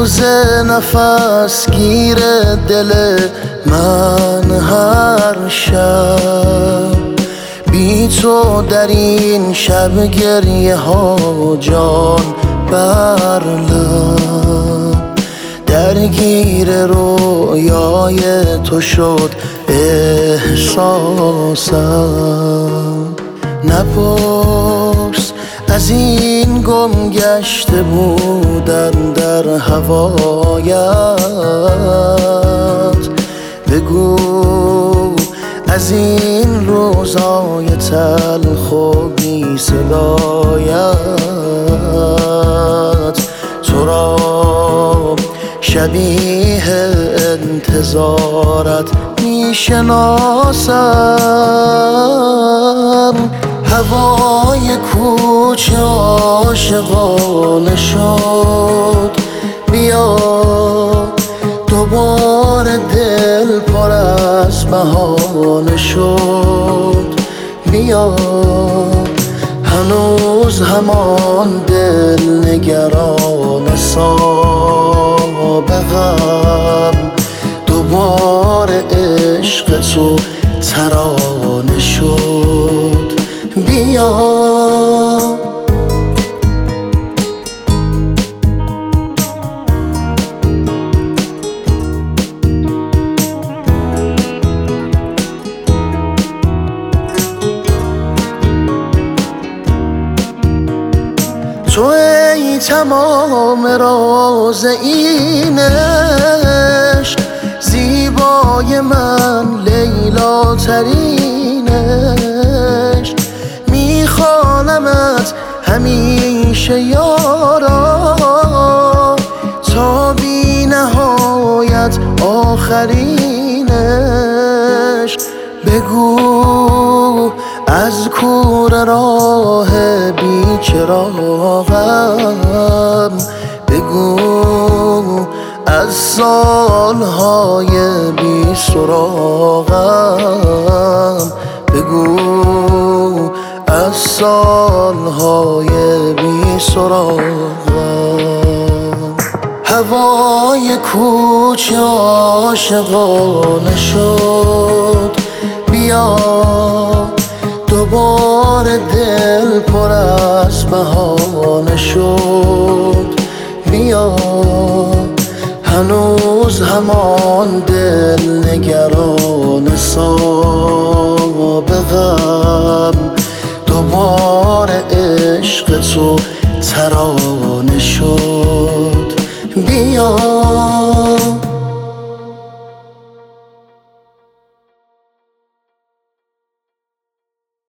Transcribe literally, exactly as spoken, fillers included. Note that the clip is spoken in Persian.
روز نفس گیر دل من هر شب، بی تو در این شب گریه ها جان بر لب، درگیر رویای تو شد احساسم. نپرس از این گم گشته بودن در هوایت، بگو از این روزای تلخ و بی صدایت، تو را شبیه انتظارت می شناسم. هوای کوچه عاشقانه شد، بیا دوباره دل پر از بهانه شد، بیا هنوز همان دل نگران سابقم، دوباره عشق تو ترانه شد، بیا. تو ای تمام راز این عشق، زیبای من لیلا ترینش، میخوانمت همیشه یارا تا بی نهایت آخرینش. بگو از کوره راه بی چراغم، بگو از سالهای بی سراغم، بگو از سالهای بی سراغم. هوای کوچه عاشقانه شد، بیا دوباره دل پر از بهانه شد، بیا هنوز همان دل نگران سابقم، دوباره عشق تو ترانه شد، بیا.